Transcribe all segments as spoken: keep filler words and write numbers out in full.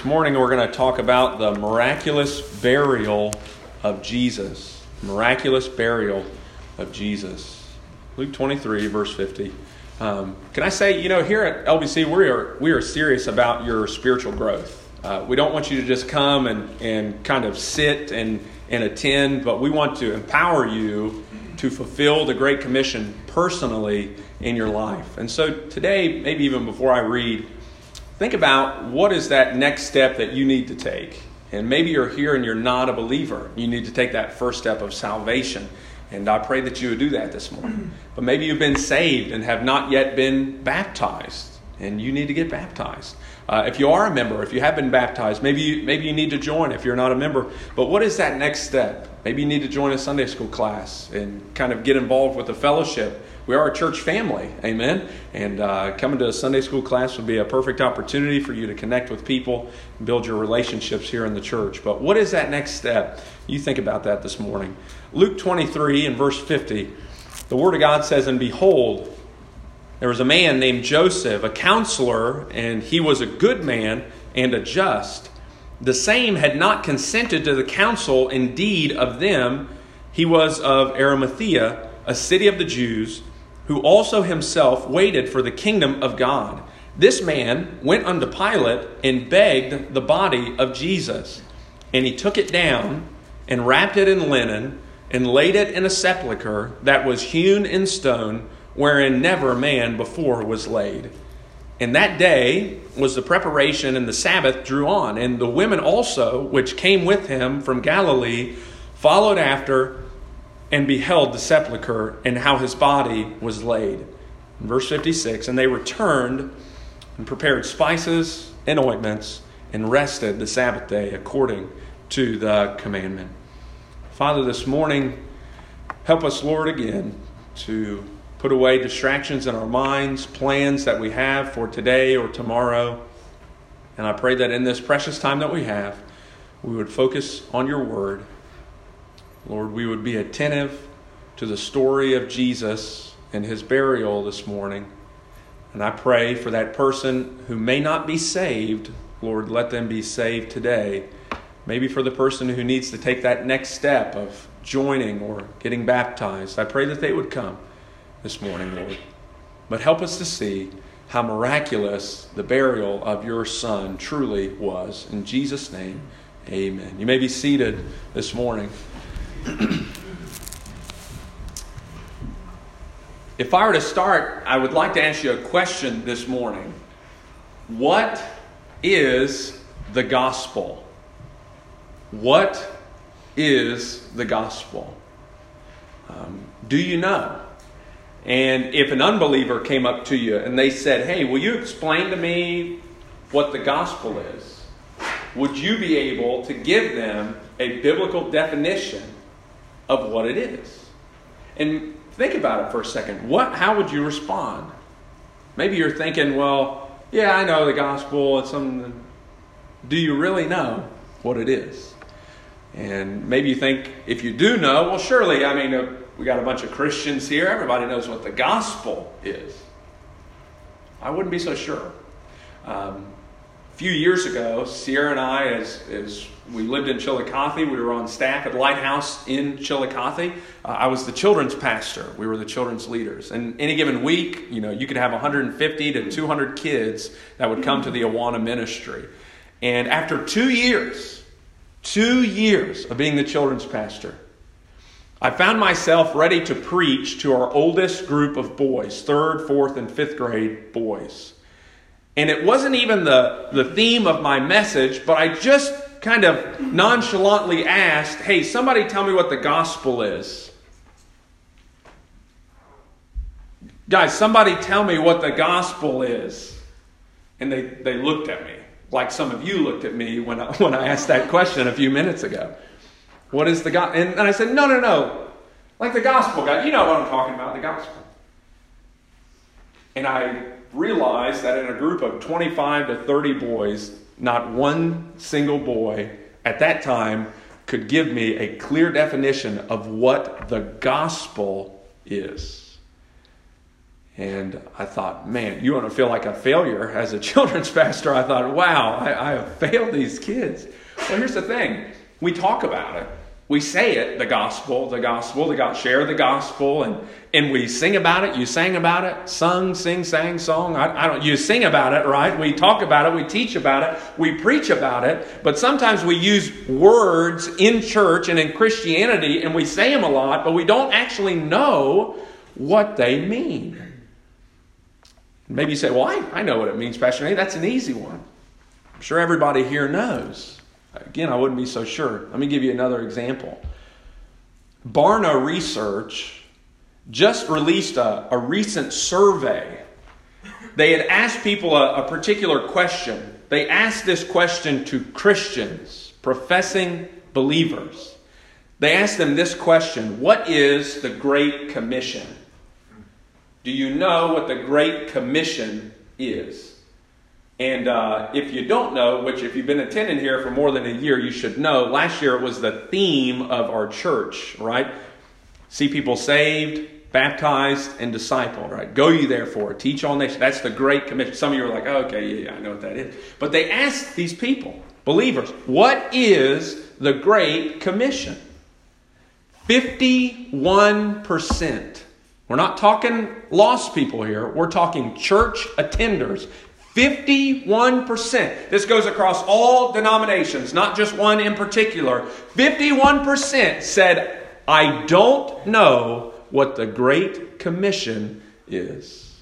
This morning we're going to talk about the miraculous burial of Jesus. Miraculous burial of Jesus. Luke twenty-three, verse fifty. Um, can I say, you know, here at L B C, we are we are serious about your spiritual growth. Uh, we don't want you to just come and, and kind of sit and, and attend, but we want to empower you to fulfill the Great Commission personally in your life. And so today, maybe even before I read, think about what is that next step that you need to take. And maybe you're here and you're not a believer. You need to take that first step of salvation. And I pray that you would do that this morning. But maybe you've been saved and have not yet been baptized. And you need to get baptized. Uh, if you are a member, if you have been baptized, maybe you, maybe you need to join if you're not a member. But what is that next step? Maybe you need to join a Sunday school class and kind of get involved with the fellowship. We are a church family, amen? And uh, coming to a Sunday school class would be a perfect opportunity for you to connect with people and build your relationships here in the church. But what is that next step? You think about that this morning. Luke twenty-three and verse fifty, the Word of God says, "And behold, there was a man named Joseph, a counselor, and he was a good man and a just. The same had not consented to the counsel indeed of them. He was of Arimathea, a city of the Jews, who also himself waited for the kingdom of God. This man went unto Pilate and begged the body of Jesus. And he took it down and wrapped it in linen and laid it in a sepulchre that was hewn in stone, wherein never man before was laid. And that day was the preparation, and the Sabbath drew on. And the women also, which came with him from Galilee, followed after and beheld the sepulchre and how his body was laid." In verse fifty-six, "And they returned and prepared spices and ointments and rested the Sabbath day according to the commandment." Father, this morning, help us, Lord, again to put away distractions in our minds, plans that we have for today or tomorrow. And I pray that in this precious time that we have, we would focus on your word. Lord, we would be attentive to the story of Jesus and his burial this morning. And I pray for that person who may not be saved, Lord, let them be saved today. Maybe for the person who needs to take that next step of joining or getting baptized, I pray that they would come this morning, Lord. But help us to see how miraculous the burial of your Son truly was. In Jesus' name, amen. You may be seated this morning. If I were to start, I would like to ask you a question this morning. What is the gospel? What is the gospel? Um, do you know? And if an unbeliever came up to you and they said, "Hey, will you explain to me what the gospel is?" Would you be able to give them a biblical definition of what it is? And think about it for a second. What? How would you respond? Maybe you're thinking, well, yeah, I know the gospel. It's something. Do you really know what it is? And maybe you think, if you do know, well, surely, I mean, uh, we got a bunch of Christians here. Everybody knows what the gospel is. I wouldn't be so sure. Um, a few years ago, Sierra and I, as, as we lived in Chillicothe, we were on staff at Lighthouse in Chillicothe. Uh, I was the children's pastor. We were the children's leaders. And any given week, you know, you could have one hundred fifty to two hundred kids that would come to the Awana ministry. And after two years, two years of being the children's pastor, I found myself ready to preach to our oldest group of boys, third, fourth, and fifth grade boys. And it wasn't even the, the theme of my message, but I just kind of nonchalantly asked, "Hey, somebody tell me what the gospel is." Guys, somebody tell me what the gospel is. And they, they looked at me, like some of you looked at me when I, when I asked that question a few minutes ago. What is the gospel? And, and I said, no, no, no. Like the gospel, God. You know what I'm talking about, the gospel. And I realized that in a group of twenty-five to thirty boys, not one single boy at that time could give me a clear definition of what the gospel is. And I thought, man, you want to feel like a failure as a children's pastor. I thought, wow, I, I have failed these kids. Well, here's the thing. We talk about it. We say it, the gospel, the gospel, the gospel, share the gospel, and, and we sing about it. You sang about it, sung, sing, sang, song. I, I don't. You sing about it, right? We talk about it. We teach about it. We preach about it. But sometimes we use words in church and in Christianity, and we say them a lot, but we don't actually know what they mean. Maybe you say, well, I, I know what it means, Pastor Nate. That's an easy one. I'm sure everybody here knows. Again, I wouldn't be so sure. Let me give you another example. Barna Research just released a, a recent survey. They had asked people a, a particular question. They asked this question to Christians, professing believers. They asked them this question: what is the Great Commission? Do you know what the Great Commission is? And uh, if you don't know, which if you've been attending here for more than a year, you should know. Last year it was the theme of our church, right? See people saved, baptized, and discipled, right? Go ye therefore, teach all nations. That's the Great Commission. Some of you are like, oh, okay, yeah, yeah, I know what that is. But they asked these people, believers, what is the Great Commission? fifty-one percent. We're not talking lost people here. We're talking church attenders. fifty-one percent. This goes across all denominations, not just one in particular. fifty-one percent said, I don't know what the Great Commission is.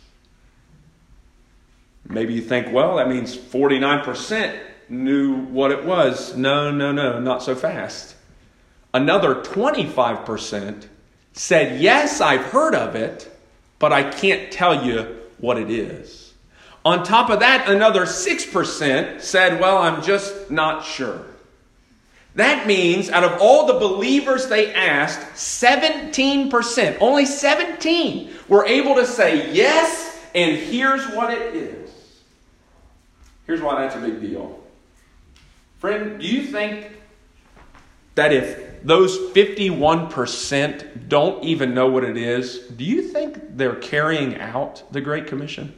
Maybe you think, well, that means forty-nine percent knew what it was. No, no, no, not so fast. Another twenty-five percent said, yes, I've heard of it, but I can't tell you what it is. On top of that, another six percent said, well, I'm just not sure. That means out of all the believers they asked, seventeen percent, only seventeen, were able to say yes, and here's what it is. Here's why that's a big deal. Friend, do you think that if those fifty-one percent don't even know what it is, do you think they're carrying out the Great Commission?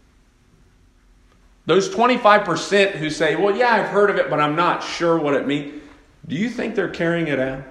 Those twenty-five percent who say, well, yeah, I've heard of it, but I'm not sure what it means. Do you think they're carrying it out?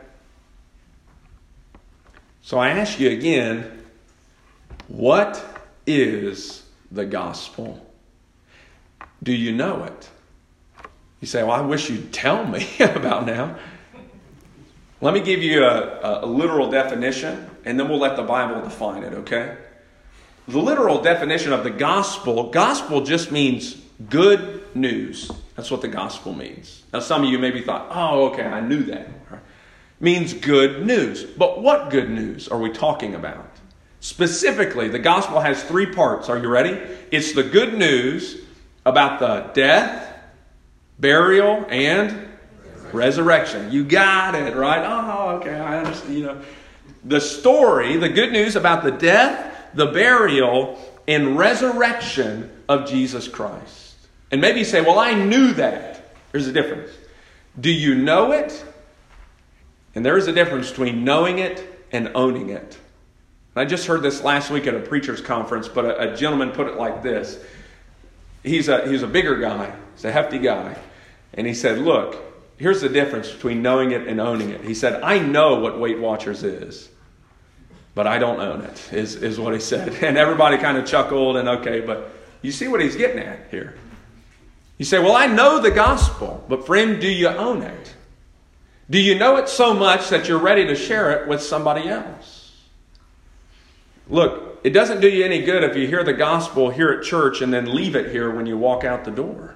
So I ask you again, what is the gospel? Do you know it? You say, well, I wish you'd tell me about now. Let me give you a, a literal definition, and then we'll let the Bible define it, okay? The literal definition of the gospel, gospel just means good news. That's what the gospel means. Now, some of you maybe thought, oh, okay, I knew that. Right? Means good news. But what good news are we talking about? Specifically, the gospel has three parts. Are you ready? It's the good news about the death, burial, and resurrection. You got it, right? Oh, okay, I understand. You know, the story, the good news about the death, the burial, and resurrection of Jesus Christ. And maybe you say, well, I knew that. There's a difference. Do you know it? And there is a difference between knowing it and owning it. And I just heard this last week at a preacher's conference, but a, a gentleman put it like this. He's a, he's a bigger guy. He's a hefty guy. And he said, look, here's the difference between knowing it and owning it. He said, I know what Weight Watchers is, but I don't own it, is, is what he said. And everybody kind of chuckled and okay, but you see what he's getting at here. You say, well, I know the gospel, but friend, do you own it? Do you know it so much that you're ready to share it with somebody else? Look, it doesn't do you any good if you hear the gospel here at church and then leave it here when you walk out the door.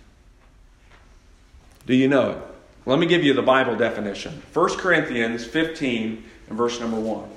Do you know it? Let me give you the Bible definition. First Corinthians fifteen and verse number one.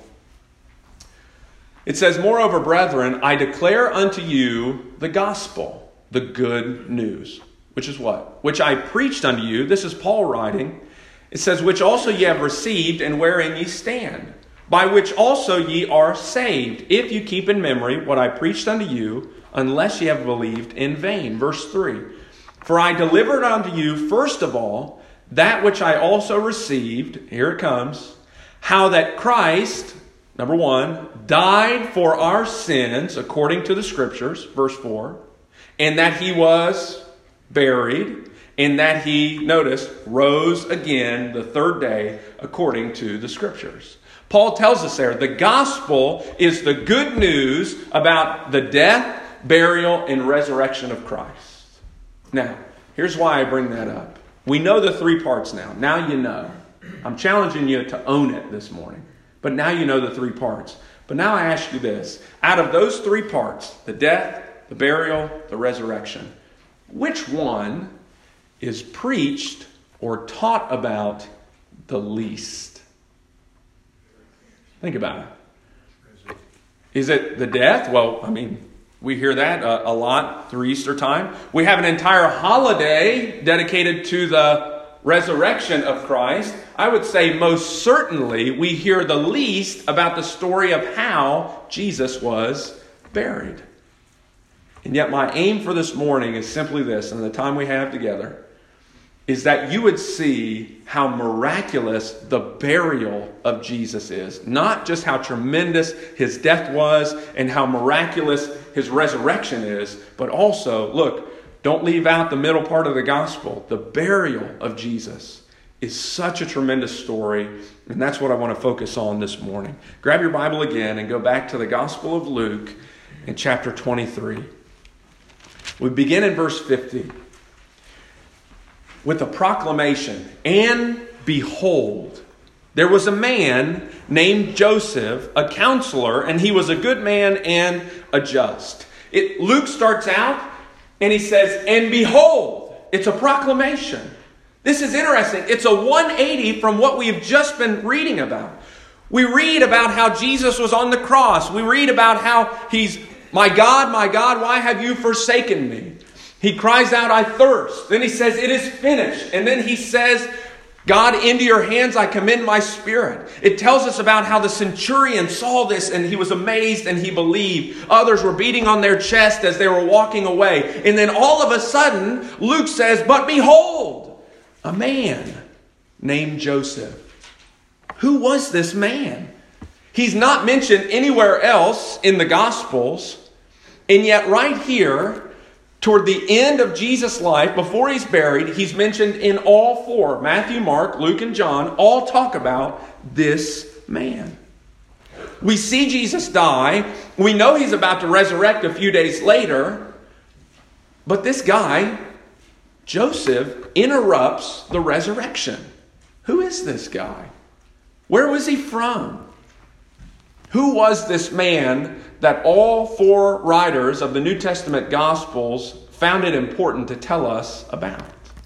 It says, moreover, brethren, I declare unto you the gospel, the good news. Which is what? Which I preached unto you. This is Paul writing. It says, which also ye have received, and wherein ye stand, by which also ye are saved, if you keep in memory what I preached unto you, unless ye have believed in vain. Verse three. For I delivered unto you, first of all, that which I also received, here it comes, how that Christ, number one, died for our sins according to the Scriptures, verse four, and that he was buried, and that he, notice, rose again the third day according to the Scriptures. Paul tells us there, the gospel is the good news about the death, burial, and resurrection of Christ. Now, here's why I bring that up. We know the three parts now. Now you know. I'm challenging you to own it this morning. But now you know the three parts. But now I ask you this. Out of those three parts, the death, the burial, the resurrection, which one is preached or taught about the least? Think about it. Is it the death? Well, I mean, we hear that a, a lot through Easter time. We have an entire holiday dedicated to the resurrection of Christ. I would say most certainly we hear the least about the story of how Jesus was buried. And yet my aim for this morning is simply this, and the time we have together, is that you would see how miraculous the burial of Jesus is. Not just how tremendous his death was and how miraculous his resurrection is, but also, look, don't leave out the middle part of the gospel. The burial of Jesus is such a tremendous story, and that's what I want to focus on this morning. Grab your Bible again and go back to the Gospel of Luke in chapter twenty-three. We begin in verse fifty with a proclamation. And behold, there was a man named Joseph, a counselor, and he was a good man and a just. It, Luke starts out and he says, and behold, it's a proclamation. This is interesting. It's a one eighty from what we've just been reading about. We read about how Jesus was on the cross. We read about how he's, my God, my God, why have you forsaken me? He cries out, I thirst. Then he says, it is finished. And then he says, God, into your hands I commend my spirit. It tells us about how the centurion saw this and he was amazed and he believed. Others were beating on their chest as they were walking away. And then all of a sudden, Luke says, but behold, a man named Joseph. Who was this man? He's not mentioned anywhere else in the Gospels. And yet right here, toward the end of Jesus' life, before he's buried, he's mentioned in all four. Matthew, Mark, Luke, and John all talk about this man. We see Jesus die. We know he's about to resurrect a few days later. But this guy, Joseph, interrupts the resurrection. Who is this guy? Where was he from? Who was this man that all four writers of the New Testament Gospels found it important to tell us about?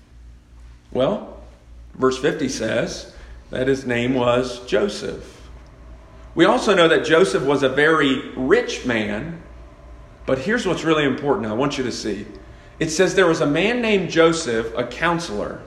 Well, verse fifty says that his name was Joseph. We also know that Joseph was a very rich man, but here's what's really important I want you to see. It says there was a man named Joseph, a counselor.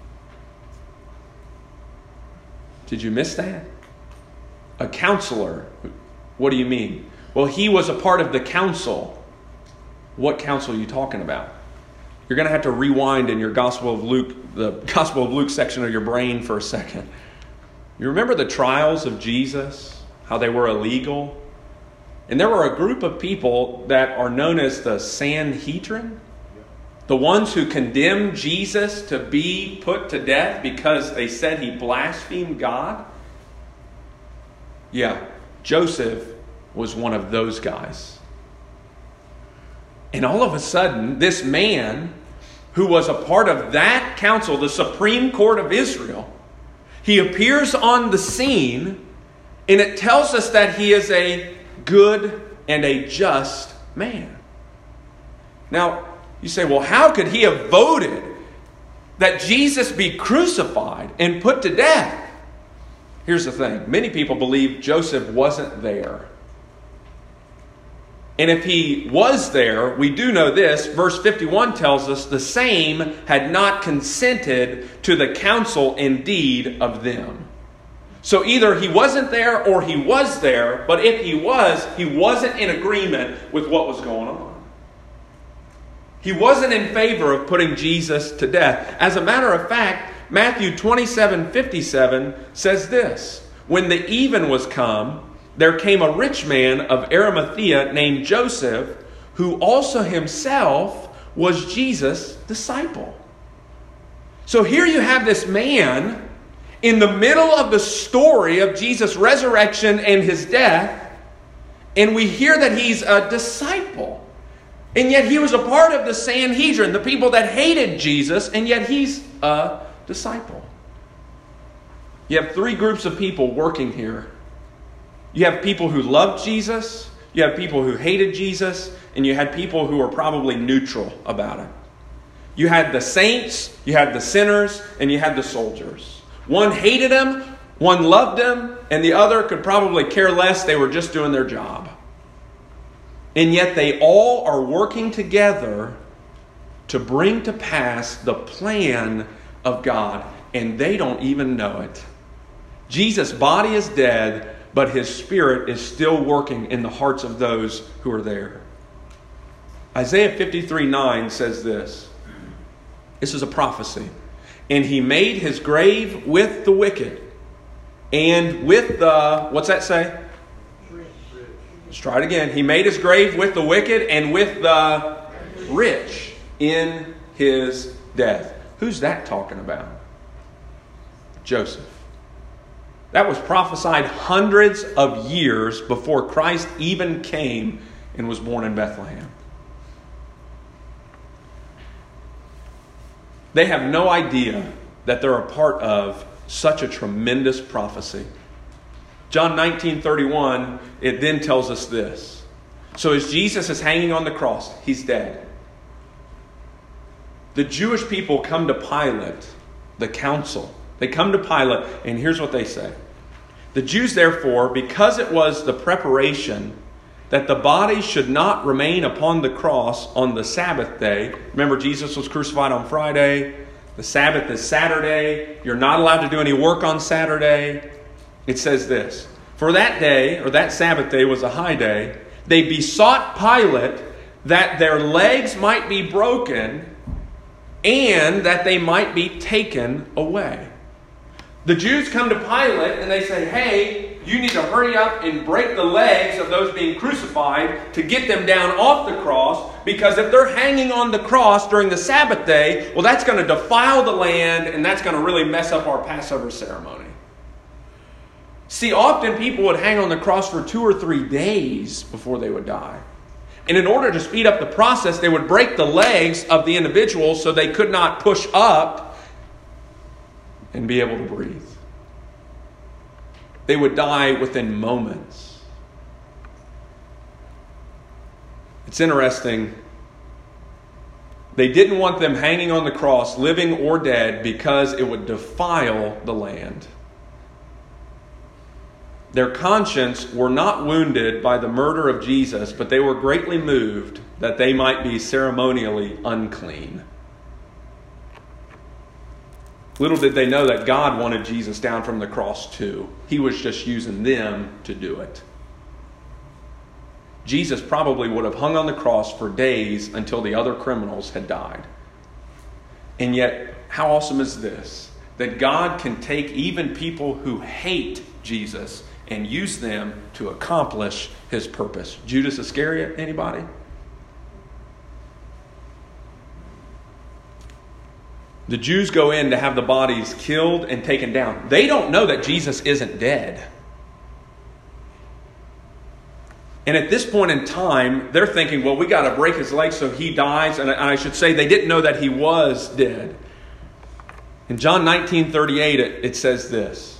Did you miss that? A counselor. What do you mean? Well, he was a part of the council. What council are you talking about? You're going to have to rewind in your Gospel of Luke, the Gospel of Luke section of your brain for a second. You remember the trials of Jesus? How they were illegal? And there were a group of people that are known as the Sanhedrin. The ones who condemned Jesus to be put to death because they said he blasphemed God. Yeah, Joseph was one of those guys. And all of a sudden, this man who was a part of that council, the Supreme Court of Israel, he appears on the scene, and it tells us that he is a good and a just man. Now, you say, well, how could he have voted that Jesus be crucified and put to death? Here's the thing. Many people believe Joseph wasn't there. And if he was there, we do know this. Verse fifty-one tells us the same had not consented to the counsel and deed of them. So either he wasn't there or he was there. But if he was, he wasn't in agreement with what was going on. He wasn't in favor of putting Jesus to death. As a matter of fact, Matthew twenty-seven fifty-seven says this. When the even was come, there came a rich man of Arimathea named Joseph, who also himself was Jesus' disciple. So here you have this man in the middle of the story of Jesus' resurrection and his death, and we hear that he's a disciple. And yet he was a part of the Sanhedrin, the people that hated Jesus, and yet he's a disciple. You have three groups of people working here. You have people who loved Jesus, you have people who hated Jesus, and you had people who were probably neutral about it. You had the saints, you had the sinners, and you had the soldiers. One hated him, one loved him, and the other could probably care less. They were just doing their job. And yet they all are working together to bring to pass the plan of God. And they don't even know it. Jesus' body is dead, but his spirit is still working in the hearts of those who are there. Isaiah fifty-three nine says this. This is a prophecy. And he made his grave with the wicked and with the, what's that say? Let's try it again. He made his grave with the wicked and with the rich in his death. Who's that talking about? Joseph. That was prophesied hundreds of years before Christ even came and was born in Bethlehem. They have no idea that they're a part of such a tremendous prophecy. John nineteen thirty-one, it then tells us this. So as Jesus is hanging on the cross, he's dead. The Jewish people come to Pilate, the council. They come to Pilate, and here's what they say. The Jews, therefore, because it was the preparation that the body should not remain upon the cross on the Sabbath day. Remember, Jesus was crucified on Friday. The Sabbath is Saturday. You're not allowed to do any work on Saturday. It says this. For that day, or that Sabbath day was a high day, they besought Pilate that their legs might be broken and that they might be taken away. The Jews come to Pilate and they say, hey, you need to hurry up and break the legs of those being crucified to get them down off the cross, because if they're hanging on the cross during the Sabbath day, well, that's going to defile the land and that's going to really mess up our Passover ceremony. See, often people would hang on the cross for two or three days before they would die. And in order to speed up the process, they would break the legs of the individual so they could not push up and be able to breathe. They would die within moments. It's interesting. They didn't want them hanging on the cross, living or dead, because it would defile the land. Their conscience were not wounded by the murder of Jesus, but they were greatly moved that they might be ceremonially unclean. Little did they know that God wanted Jesus down from the cross too. He was just using them to do it. Jesus probably would have hung on the cross for days until the other criminals had died. And yet, how awesome is this? That God can take even people who hate Jesus and use them to accomplish his purpose. Judas Iscariot, anybody? The Jews go in to have the bodies killed and taken down. They don't know that Jesus isn't dead. And at this point in time, they're thinking, well, we got to break his legs so he dies. And I should say they didn't know that he was dead. In John nineteen thirty-eight, it, it says this.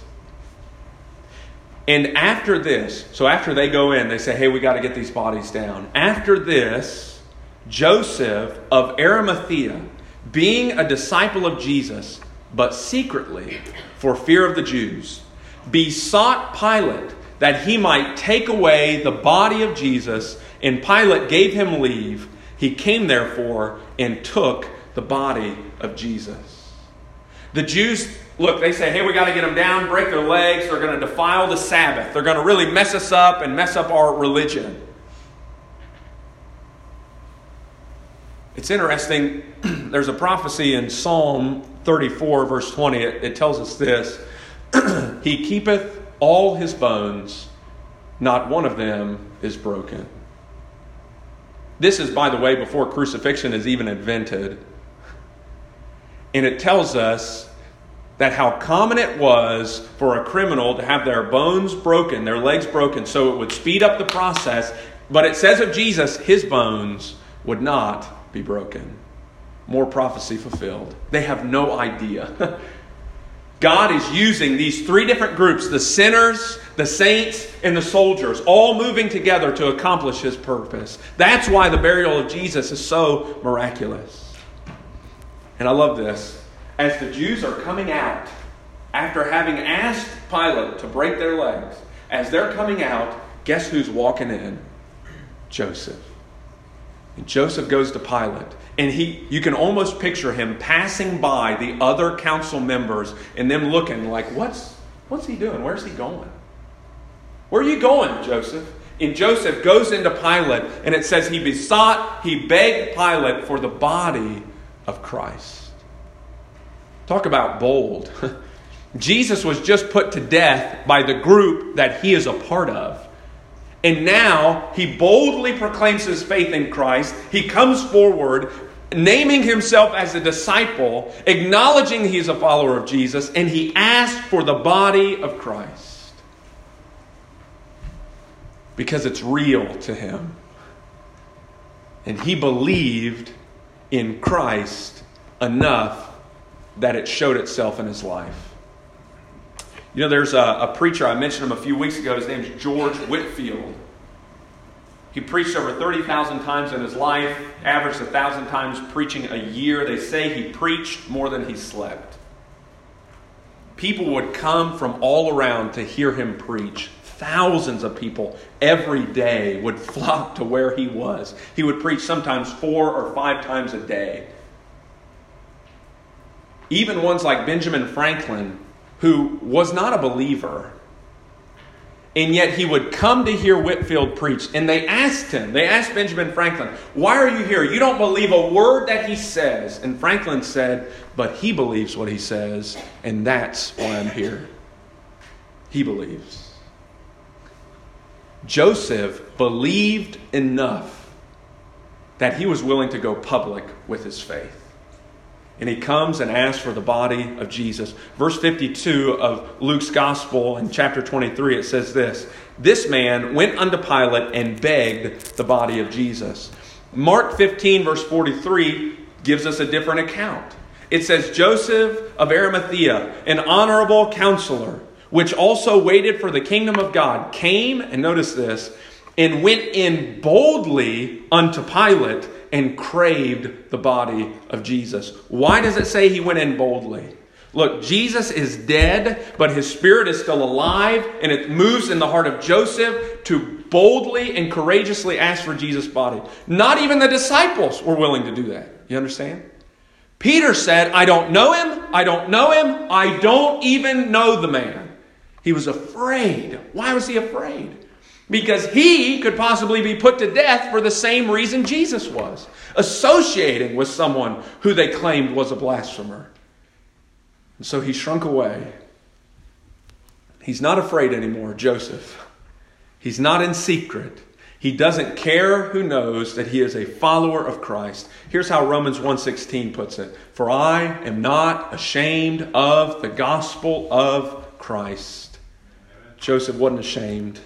And after this, so after they go in, they say, hey, we got to get these bodies down. After this, Joseph of Arimathea, being a disciple of Jesus, but secretly for fear of the Jews, besought Pilate that he might take away the body of Jesus, and Pilate gave him leave. He came therefore and took the body of Jesus. The Jews, look, they say, hey, we got to get them down, break their legs. They're going to defile the Sabbath. They're going to really mess us up and mess up our religion. It's interesting. There's a prophecy in Psalm thirty-four, verse twenty. It, it tells us this. He keepeth all his bones, not one of them is broken. This is, by the way, before crucifixion is even invented. And it tells us that how common it was for a criminal to have their bones broken, their legs broken, so it would speed up the process. But it says of Jesus, his bones would not be broken. More prophecy fulfilled. They have no idea. God is using these three different groups, the sinners, the saints, and the soldiers, all moving together to accomplish his purpose. That's why the burial of Jesus is so miraculous. And I love this. As the Jews are coming out, after having asked Pilate to break their legs, as they're coming out, guess who's walking in? Joseph. And Joseph goes to Pilate. And he, you can almost picture him passing by the other council members and them looking like, what's, what's he doing? Where's he going? Where are you going, Joseph? And Joseph goes into Pilate, and it says he besought, he begged Pilate for the body of Christ. Talk about bold. Jesus was just put to death by the group that he is a part of. And now he boldly proclaims his faith in Christ. He comes forward, naming himself as a disciple, acknowledging he is a follower of Jesus, and he asked for the body of Christ. Because it's real to him. And he believed in Christ enough that it showed itself in his life. You know, there's a, a preacher, I mentioned him a few weeks ago. His name's George Whitefield. He preached over thirty thousand times in his life, averaged one thousand times preaching a year. They say he preached more than he slept. People would come from all around to hear him preach. Thousands of people every day would flock to where he was. He would preach sometimes four or five times a day. Even ones like Benjamin Franklin, who was not a believer, and yet he would come to hear Whitefield preach. And they asked him, they asked Benjamin Franklin, why are you here? You don't believe a word that he says. And Franklin said, but he believes what he says, and that's why I'm here. He believes. Joseph believed enough that he was willing to go public with his faith. And he comes and asks for the body of Jesus. Verse fifty-two of Luke's Gospel in chapter twenty-three, it says this. This man went unto Pilate and begged the body of Jesus. Mark fifteen, verse forty-three, gives us a different account. It says, Joseph of Arimathea, an honorable counselor, which also waited for the kingdom of God, came, and notice this, and went in boldly unto Pilate and craved the body of Jesus. Why does it say he went in boldly? Look, Jesus is dead, but his spirit is still alive, and it moves in the heart of Joseph to boldly and courageously ask for Jesus' body. Not even the disciples were willing to do that. You understand? Peter said, I don't know him, I don't know him, I don't even know the man. He was afraid. Why was he afraid? Because he could possibly be put to death for the same reason Jesus was. Associating with someone who they claimed was a blasphemer. And so he shrunk away. He's not afraid anymore, Joseph. He's not in secret. He doesn't care who knows that he is a follower of Christ. Here's how Romans one sixteen puts it. For I am not ashamed of the gospel of Christ. Joseph wasn't ashamed.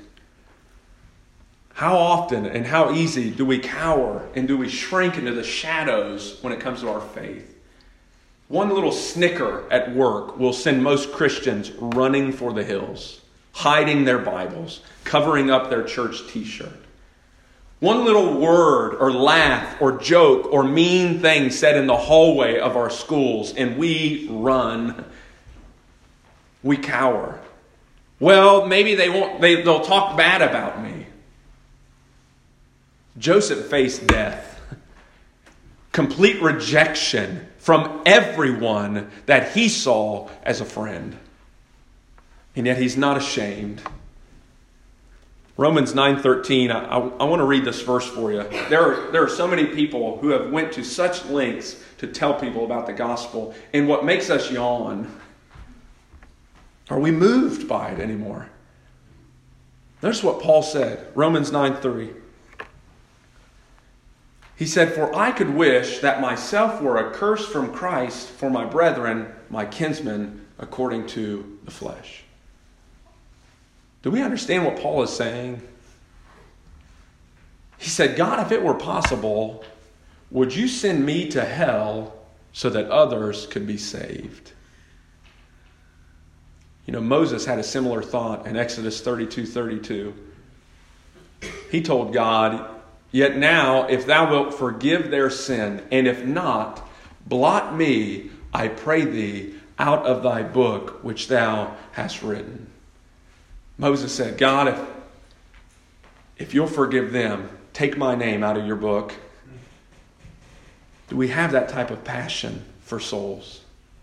How often and how easy do we cower and do we shrink into the shadows when it comes to our faith? One little snicker at work will send most Christians running for the hills, hiding their Bibles, covering up their church t-shirt. One little word or laugh or joke or mean thing said in the hallway of our schools, and we run. We cower. Well, maybe they won't. They, they'll talk bad about me. Joseph faced death, complete rejection from everyone that he saw as a friend. And yet he's not ashamed. Romans nine thirteen, I, I, I want to read this verse for you. There are, there are so many people who have went to such lengths to tell people about the gospel. And what makes us yawn, are we moved by it anymore? Notice what Paul said, Romans nine three. He said, "For I could wish that myself were accursed from Christ for my brethren, my kinsmen, according to the flesh." Do we understand what Paul is saying? He said, God, if it were possible, would you send me to hell so that others could be saved? You know, Moses had a similar thought in Exodus thirty-two thirty-two. He told God, "Yet now, if thou wilt forgive their sin, and if not, blot me, I pray thee, out of thy book which thou hast written." Moses said, God, if, if you'll forgive them, take my name out of your book. Do we have that type of passion for souls?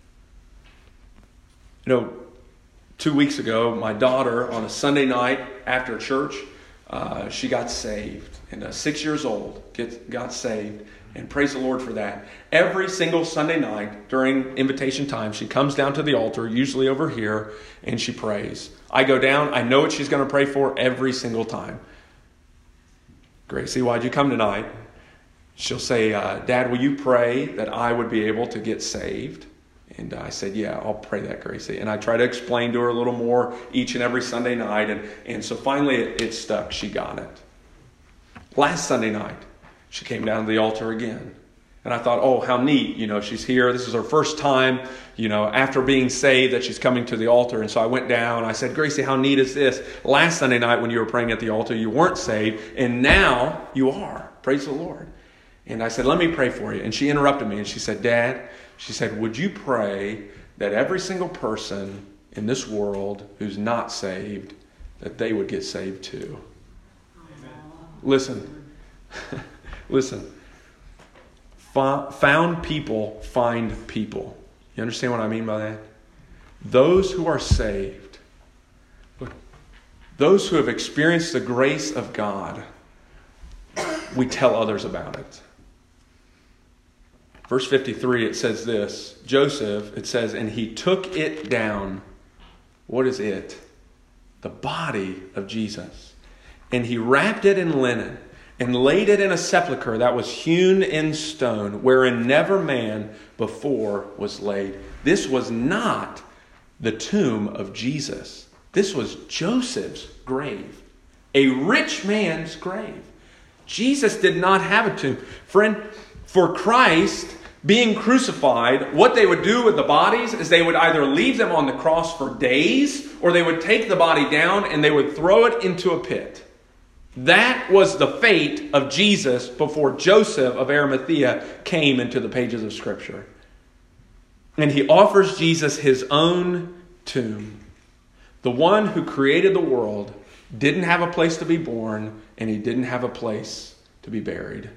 You know, two weeks ago, my daughter, on a Sunday night after church, uh, she got saved. And uh, six years old, get, got saved. And praise the Lord for that. Every single Sunday night during invitation time, she comes down to the altar, usually over here, and she prays. I go down. I know what she's going to pray for every single time. Gracie, why'd you come tonight? She'll say, uh, Dad, will you pray that I would be able to get saved? And I said, yeah, I'll pray that, Gracie. And I try to explain to her a little more each and every Sunday night. And, and so finally it, it stuck. She got it. Last Sunday night, she came down to the altar again. And I thought, oh, how neat. You know, she's here. This is her first time, you know, after being saved that she's coming to the altar. And so I went down. I said, Gracie, how neat is this? Last Sunday night when you were praying at the altar, you weren't saved. And now you are. Praise the Lord. And I said, let me pray for you. And she interrupted me and she said, Dad, she said, would you pray that every single person in this world who's not saved, that they would get saved too? Amen. Listen. Listen. Found people find people. You understand what I mean by that? Those who are saved, those who have experienced the grace of God, we tell others about it. Verse fifty-three, it says this. Joseph, it says, and he took it down. What is it? The body of Jesus. And he wrapped it in linen and laid it in a sepulchre that was hewn in stone, wherein never man before was laid. This was not the tomb of Jesus. This was Joseph's grave, a rich man's grave. Jesus did not have a tomb. Friend, for Christ being crucified, what they would do with the bodies is they would either leave them on the cross for days, or they would take the body down and they would throw it into a pit. That was the fate of Jesus before Joseph of Arimathea came into the pages of Scripture. And he offers Jesus his own tomb. The one who created the world didn't have a place to be born, and he didn't have a place to be buried.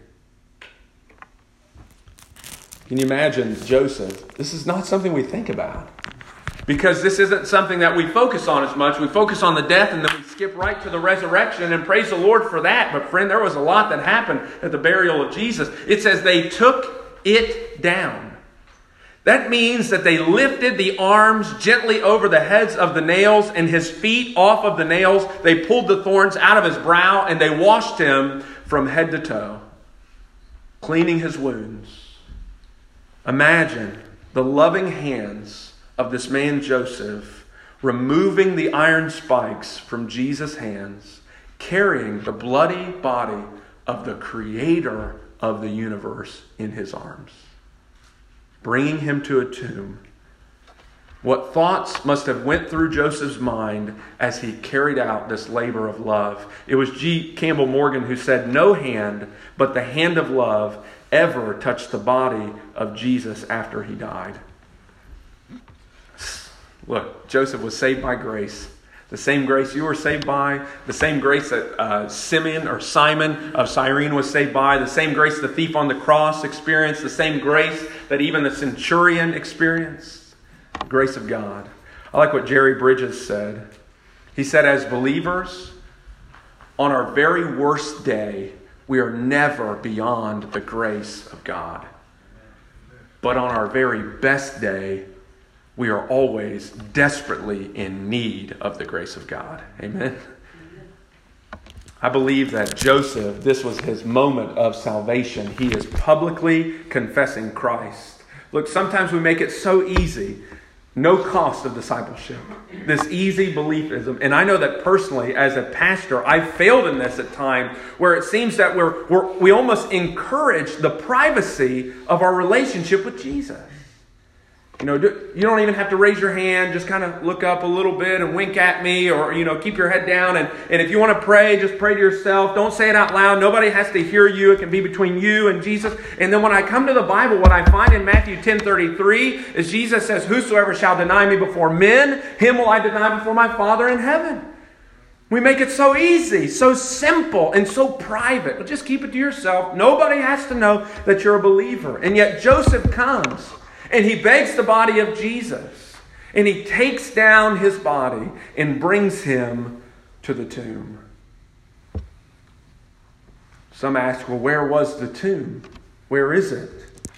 Can you imagine Joseph? This is not something we think about. Because this isn't something that we focus on as much. We focus on the death and then we skip right to the resurrection, and praise the Lord for that. But friend, there was a lot that happened at the burial of Jesus. It says they took it down. That means that they lifted the arms gently over the heads of the nails and his feet off of the nails. They pulled the thorns out of his brow and they washed him from head to toe, cleaning his wounds. Imagine the loving hands of this man Joseph removing the iron spikes from Jesus' hands, carrying the bloody body of the creator of the universe in his arms, bringing him to a tomb. What thoughts must have went through Joseph's mind as he carried out this labor of love? It was G. Campbell Morgan who said, no hand but the hand of love ever touched the body of Jesus after he died. Look, Joseph was saved by grace. The same grace you were saved by. The same grace that uh, Simeon or Simon of Cyrene was saved by. The same grace the thief on the cross experienced. The same grace that even the centurion experienced. The grace of God. I like what Jerry Bridges said. He said, as believers, on our very worst day, we are never beyond the grace of God. But on our very best day, we are always desperately in need of the grace of God. Amen? I believe that Joseph, this was his moment of salvation. He is publicly confessing Christ. Look, sometimes we make it so easy. No cost of discipleship. This easy beliefism. And I know that personally, as a pastor, I've failed in this at times where it seems that we're, we're we almost encourage the privacy of our relationship with Jesus. You know, you don't even have to raise your hand. Just kind of look up a little bit and wink at me, or, you know, keep your head down. And, and if you want to pray, just pray to yourself. Don't say it out loud. Nobody has to hear you. It can be between you and Jesus. And then when I come to the Bible, what I find in Matthew ten thirty-three is Jesus says, "Whosoever shall deny me before men, him will I deny before my Father in heaven." We make it so easy, so simple, and so private. But just keep it to yourself. Nobody has to know that you're a believer. And yet Joseph comes. And he begs the body of Jesus. And he takes down his body and brings him to the tomb. Some ask, well, where was the tomb? Where is it?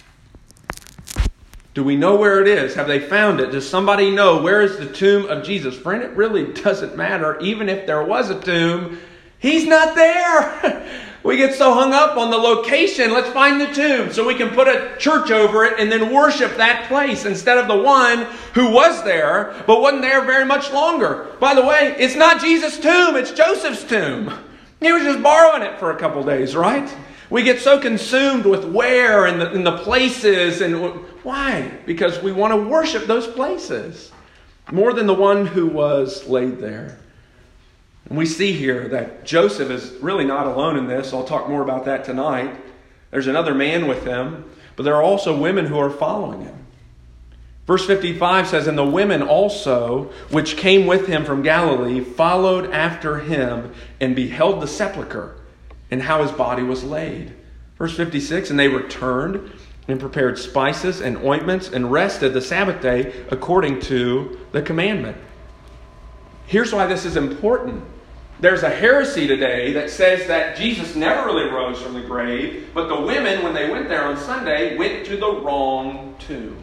Do we know where it is? Have they found it? Does somebody know where is the tomb of Jesus? Friend, it really doesn't matter. Even if there was a tomb, he's not there. We get so hung up on the location. Let's find the tomb so we can put a church over it and then worship that place instead of the one who was there but wasn't there very much longer. By the way, it's not Jesus' tomb. It's Joseph's tomb. He was just borrowing it for a couple days, right? We get so consumed with where and the, and the places. And why? Because we want to worship those places more than the one who was laid there. And we see here that Joseph is really not alone in this. I'll talk more about that tonight. There's another man with him, but there are also women who are following him. Verse fifty-five says, "And the women also, which came with him from Galilee, followed after him and beheld the sepulchre and how his body was laid." Verse fifty-six, "And they returned and prepared spices and ointments and rested the Sabbath day according to the commandment." Here's why this is important. There's a heresy today that says that Jesus never really rose from the grave, but the women, when they went there on Sunday, went to the wrong tomb.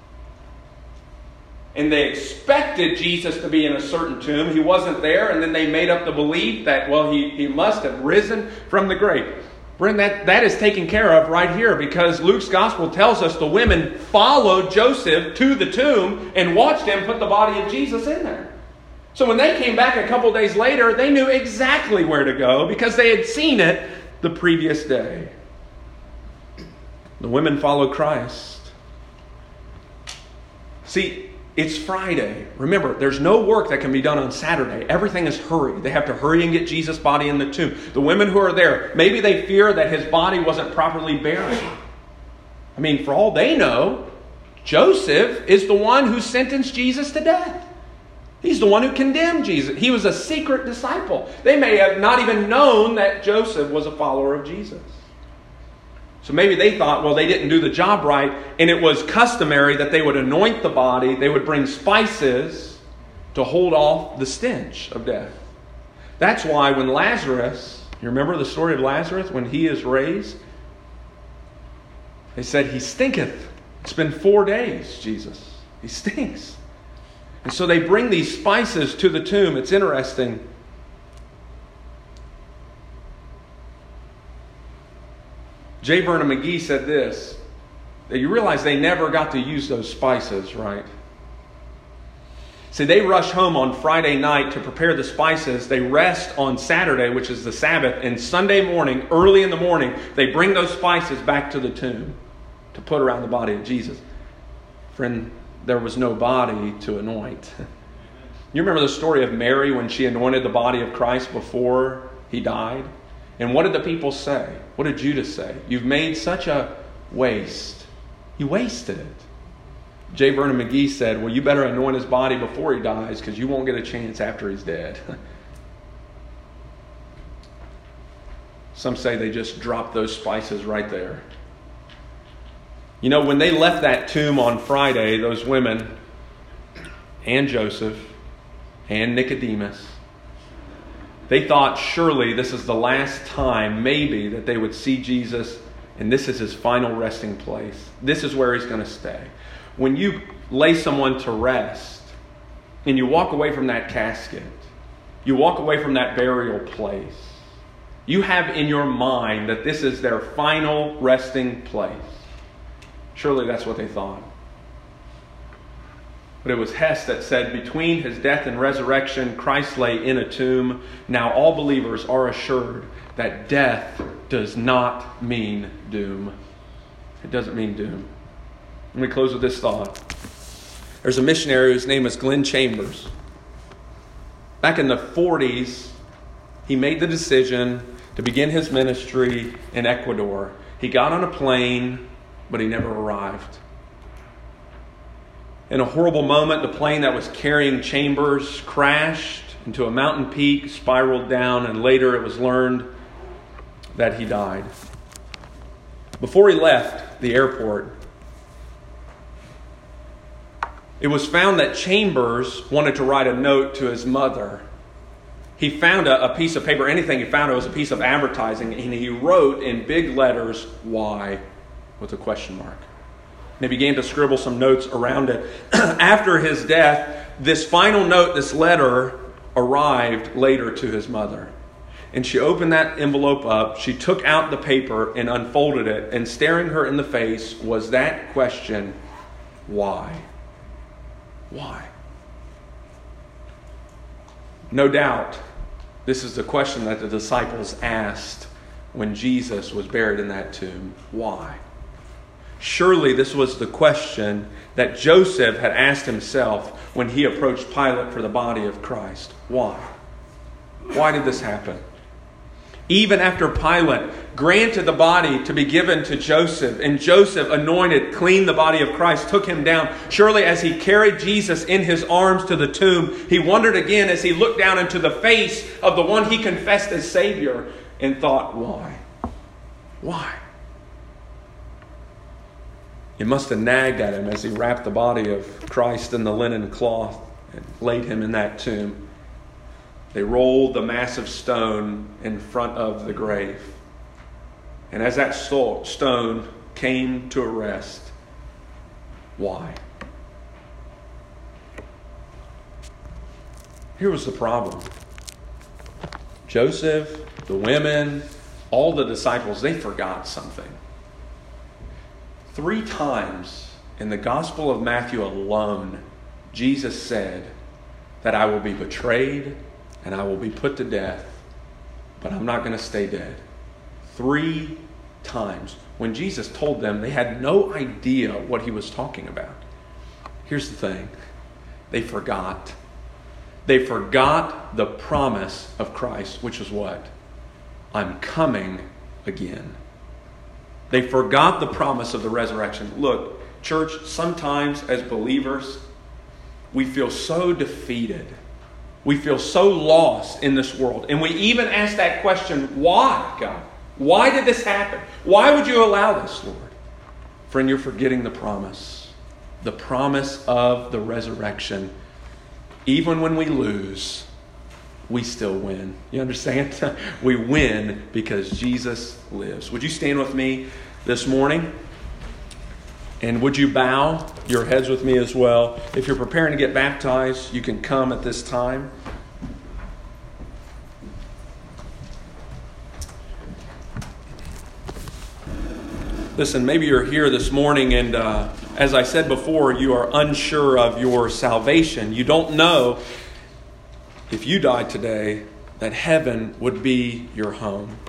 And they expected Jesus to be in a certain tomb. He wasn't there, and then they made up the belief that, well, he, he must have risen from the grave. Friend, that, that is taken care of right here, because Luke's gospel tells us the women followed Joseph to the tomb and watched him put the body of Jesus in there. So when they came back a couple days later, they knew exactly where to go because they had seen it the previous day. The women followed Christ. See, it's Friday. Remember, there's no work that can be done on Saturday. Everything is hurried. They have to hurry and get Jesus' body in the tomb. The women who are there, maybe they fear that his body wasn't properly buried. I mean, for all they know, Joseph is the one who sentenced Jesus to death. He's the one who condemned Jesus. He was a secret disciple. They may have not even known that Joseph was a follower of Jesus. So maybe they thought, well, they didn't do the job right, and it was customary that they would anoint the body, they would bring spices to hold off the stench of death. That's why when Lazarus, you remember the story of Lazarus, when he is raised, they said, "He stinketh." It's been four days, Jesus. He stinks. And so they bring these spices to the tomb. It's interesting. J. Vernon McGee said this, that you realize they never got to use those spices, right? See, they rush home on Friday night to prepare the spices. They rest on Saturday, which is the Sabbath. And Sunday morning, early in the morning, they bring those spices back to the tomb to put around the body of Jesus. Friend, there was no body to anoint. You remember the story of Mary when she anointed the body of Christ before he died? And what did the people say? What did Judas say? "You've made such a waste. You wasted it." J. Vernon McGee said, well, you better anoint his body before he dies because you won't get a chance after he's dead. Some say they just dropped those spices right there. You know, when they left that tomb on Friday, those women and Joseph and Nicodemus, they thought surely this is the last time maybe that they would see Jesus, and this is his final resting place. This is where he's going to stay. When you lay someone to rest and you walk away from that casket, you walk away from that burial place, You have in your mind that this is their final resting place. Surely that's what they thought. But it was Hess that said, between his death and resurrection, Christ lay in a tomb. Now all believers are assured that death does not mean doom. It doesn't mean doom. Let me close with this thought. There's a missionary whose name is Glenn Chambers. Back in the forties, he made the decision to begin his ministry in Ecuador. He got on a plane, but he never arrived. In a horrible moment, the plane that was carrying Chambers crashed into a mountain peak, spiraled down, and later it was learned that he died. Before he left the airport, it was found that Chambers wanted to write a note to his mother. He found a, a piece of paper, anything he found, it was a piece of advertising, and he wrote in big letters, "Why?" with a question mark. And he began to scribble some notes around it. After his death, this final note, this letter, arrived later to his mother. And she opened that envelope up, she took out the paper and unfolded it, and staring her in the face was that question, why? Why? No doubt, this is the question that the disciples asked when Jesus was buried in that tomb. Why? Surely this was the question that Joseph had asked himself when he approached Pilate for the body of Christ. Why? Why did this happen? Even after Pilate granted the body to be given to Joseph, and Joseph anointed, cleaned the body of Christ, took him down, surely as he carried Jesus in his arms to the tomb, he wondered again as he looked down into the face of the one he confessed as Savior and thought, why? Why? It must have nagged at him as he wrapped the body of Christ in the linen cloth and laid him in that tomb. They rolled the massive stone in front of the grave. And as that stone came to a rest, why? Here was the problem. Joseph, the women, all the disciples, they forgot something. Three times in the Gospel of Matthew alone, Jesus said that I will be betrayed and I will be put to death, but I'm not going to stay dead. Three times. When Jesus told them, they had no idea what he was talking about. Here's the thing. They forgot. They forgot the promise of Christ, which is what? I'm coming again. They forgot the promise of the resurrection. Look, church, sometimes as believers, we feel so defeated. We feel so lost in this world. And we even ask that question, why, God? Why did this happen? Why would you allow this, Lord? Friend, you're forgetting the promise. The promise of the resurrection. Even when we lose, we still win. You understand? We win because Jesus lives. Would you stand with me this morning? And would you bow your heads with me as well? If you're preparing to get baptized, you can come at this time. Listen, maybe you're here this morning and uh, as I said before, you are unsure of your salvation. You don't know if you died today that heaven would be your home.